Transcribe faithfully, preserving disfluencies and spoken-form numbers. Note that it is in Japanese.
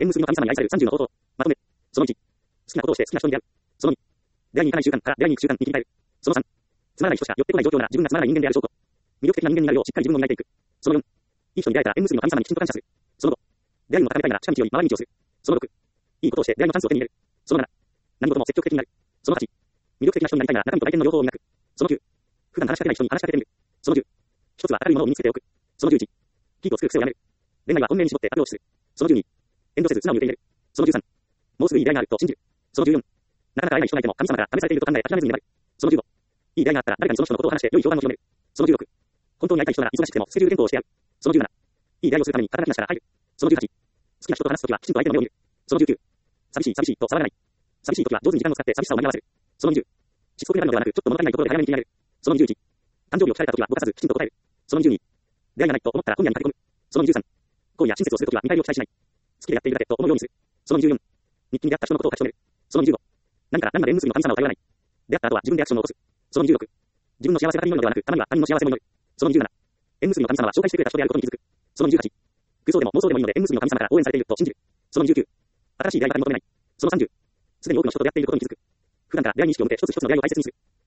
縁結びの神様に愛されるさんじゅうの方法。まとめ。そのいち。好きなことをして好きな人に出会う。そのに。出会いに行かない習慣から出会いに行く習慣に切り替える。そのさん。つまらない人しか寄ってこない状況なら自分がつまらない人間である証拠。魅力的な人間になるようしっかり自分を磨いていく。そのよん。いい人に出会えたら縁結びの神様にきちんと感謝する。そのご。出会いにも高めたいなら近道より回り道をする。そのろく。いいことをして出会いのチャンスを手に入れる。そのなな。何事も積極的になる。そのはち。魅力的な人になりたいなら中身と外見の両方を磨く。そのきゅう。普段話しかけない人に話しかけてみる。そのじゅう。一つは明るいものを身につけておく。そのじゅういち。キープを作る癖をやめる。恋愛は本命に絞ってアプローチする。そのじゅうに。遠慮せず素直に受け入れる。そのじゅうさん。もうすぐいい出会いがあると信じる。そのじゅうよん。なかなか会えない人がいても神様から試されていると考え諦めずに粘る。そのじゅうご。いい出会いがあったら誰かにその人のことを話して良い評判を広める。そのじゅうろく。本当に会いたい人なら忙しくてもスケジュール変更をしてやる。そのじゅうなな。いい出会いをするために働きなしから入る。そのじゅうはち。好きな人と話すときはきちんと相手の目を見る。そのじゅうきゅう。寂しい寂しいと騒がない。寂しいときは上手に時間を使って寂しさを紛らわせる。そのにじゅう。しつこくなるのではなくちょっと物足りないところで早めに気になる。そのにじゅういち。誕生日を聞かれたときはぼかさずきちんと答える。そのにじゅうに。出会いがないと思ったら今夜に駆け込む。そのにじゅうさん。恋や親切をするときは見返りを期待しない。好きでやっているだけと思うようにする。そのにじゅうよん。日記に出会った人のことを書き留める。そのにじゅうご。何から何まで縁結びの神様を頼らない。出会った後は自分でアクションを起こす。そのにじゅうろく。自分の幸せが他人のものではなく、たまには他人の幸せも祈る。そのにじゅうなな。縁結びの神様は紹介してくれた人であることに気づく。そのにじゅうはち。空想でも妄想でもいいので縁結びの神様から応援されていると信じる。そのにじゅうきゅう。新しい出会い方に求めない。そのさんじゅう。すでに多くの人と出会っていることに気づく。普段から出会いに意識を向け一つ一つの出会いを大切にする。